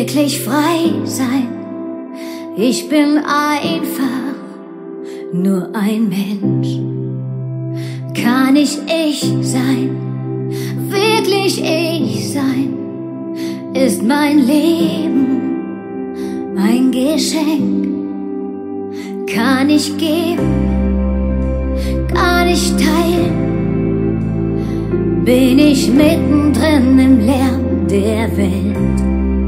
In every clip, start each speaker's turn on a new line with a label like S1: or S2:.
S1: wirklich frei sein. Ich bin einfach nur ein Mensch. Kann ich sein, wirklich ich sein? Ist mein Leben ein Geschenk? Kann ich geben? Kann ich teilen? Bin ich mittendrin im Lärm der Welt?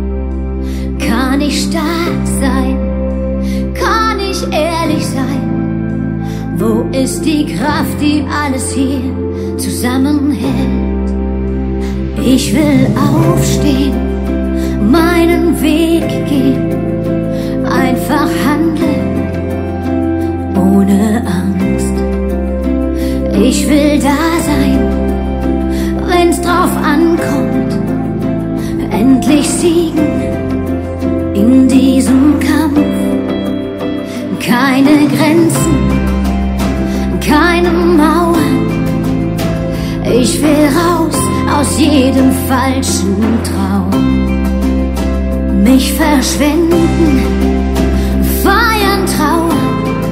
S1: Kann ich stark sein? Kann ich ehrlich sein? Wo ist die Kraft, die alles hier zusammenhält? Ich will aufstehen, meinen Weg gehen, einfach handeln, ohne Angst. Ich will da sein, wenn's drauf ankommt, endlich siegen in diesem Kampf. Keine Grenzen, keine Mauern. Ich will raus aus jedem falschen Traum. Mich verschwenden, feiern, trauern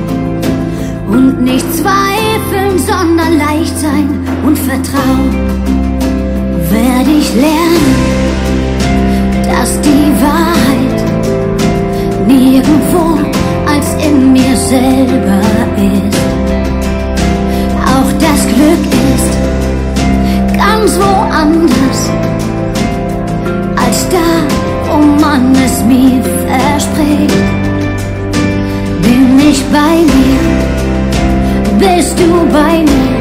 S1: und nicht zweifeln, sondern leicht sein und vertrauen. Werde ich lernen, dass die Wahrheit nirgendwo als in mir selber ist. Auch das Glück ist ganz woanders als da, wo man es mir verspricht. Bin ich bei mir? Bist du bei mir?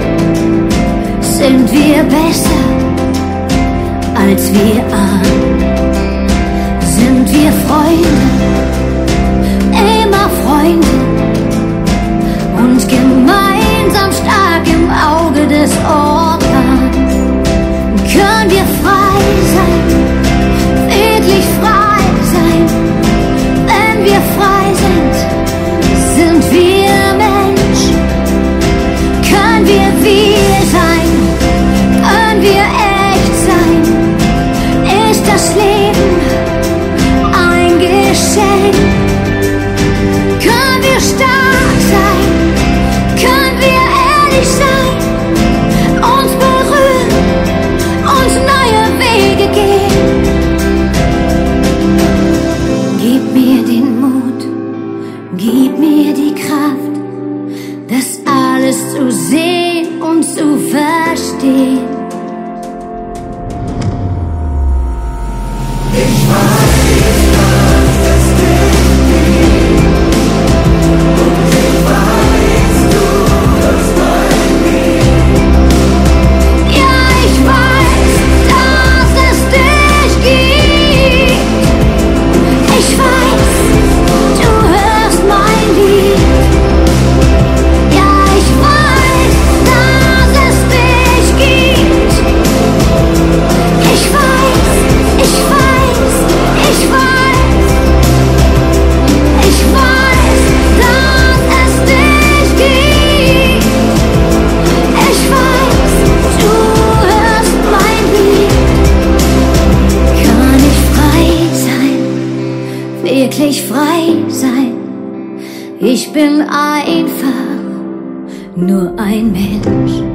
S1: Sind wir besser als wir ahnen? Sind wir Freunde, immer Freunde und gemeinsam stark im Auge des Orkans? Können wir frei sein, wirklich frei sein? Wenn wir frei sind, sind wir Mensch. Können wir sein? Können wir echt sein? Ist das Leben ein Geschenk? Können wir stark sein? Können wir ehrlich sein? Uns berühren, uns neue Wege gehen. Gib mir den Mut, gib mir die Kraft, das alles zu sehen und zu verstehen. Wirklich frei sein. Ich bin einfach nur ein Mensch.